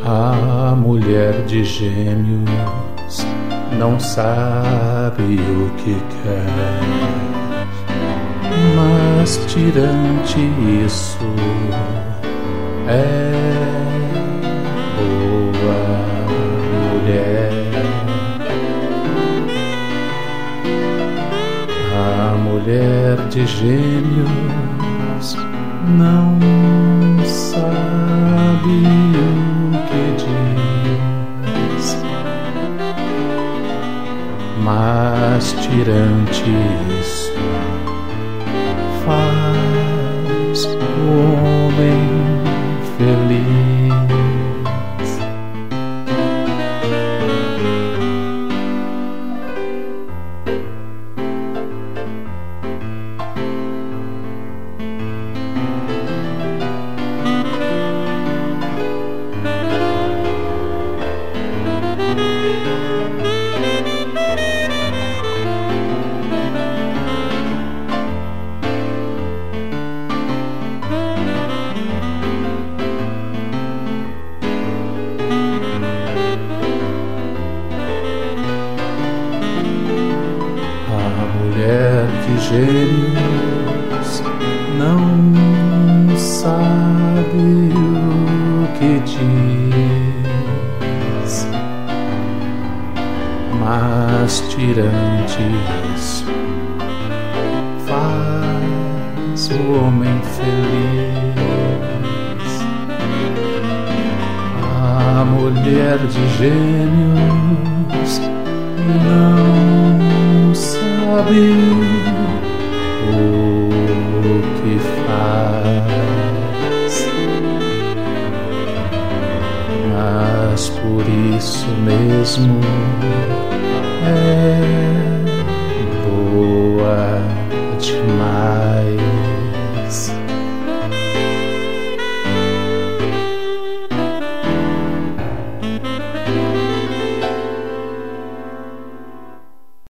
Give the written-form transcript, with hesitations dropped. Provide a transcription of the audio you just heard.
A mulher de Gêmeos não sabe o que quer, mas tirante isso é boa mulher. A mulher de Gêmeos não sabe o que diz, mas tirante isso faz o homem feliz. Mulher de Gêmeos não sabe o que diz, mas tirante isso faz o homem feliz. A mulher de Gêmeos não sabe o que faz, mas por isso mesmo é